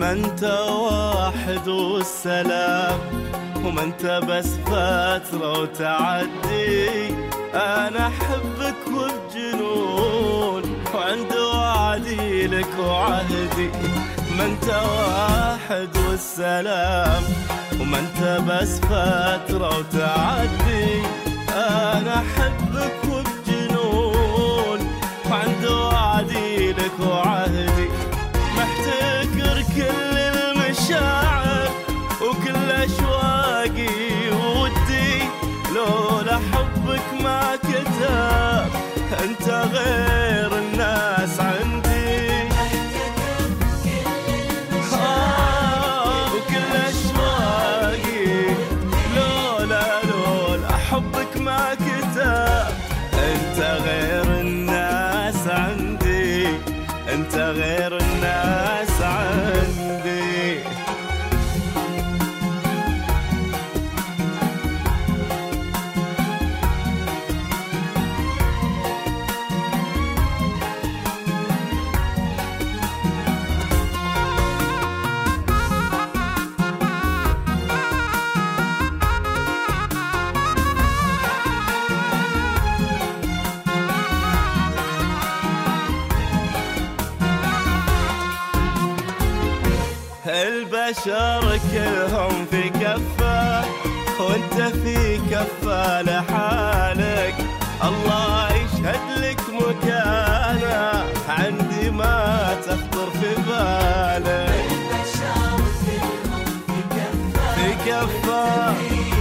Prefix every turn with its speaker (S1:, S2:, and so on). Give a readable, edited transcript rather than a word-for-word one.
S1: ما انت واحد والسلام، وما انت بس فترة وتعدي. انا احبك وبجنون، وعند وعدي لك وعهدي. ما انت واحد والسلام، وما انت بس فترة وتعدي. انا احبك وبجنون، وعند وعدي لك وعهدي. محتكر كل المشاعر وكل اشواقي وودي، لولا حبك ما كتب انت غير الناس عندي. وكل اشواقي لولا حبك ما كتب انت غير الناس عندي، انت غير الناس عندي. البشر كلهم في كفة، وانت في كفة لحالك. الله يشهد لك مكانه عندي ما تخطر في بالك.
S2: البشر كلهم في كفة،
S1: في كفة